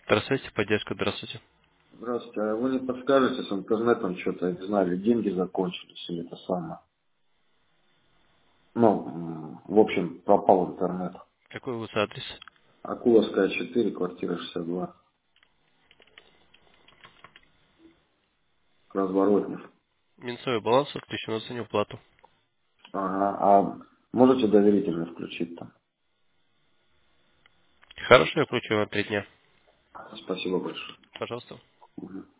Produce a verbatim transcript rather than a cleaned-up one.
Здравствуйте, поддержка, здравствуйте. Здравствуйте, а вы не подскажете, с интернетом что-то, я не знаю, или деньги закончились, или это самое? Ну, м, в общем, пропал интернет. Какой у вас адрес? Акуловская четыре, квартира шестьдесят два, Разворотнев. Минусовой баланс отключен за неуплату. Ага, а можете доверительно включить там? Хорошо, я включу на три дня. Спасибо большое. Пожалуйста. Мгм.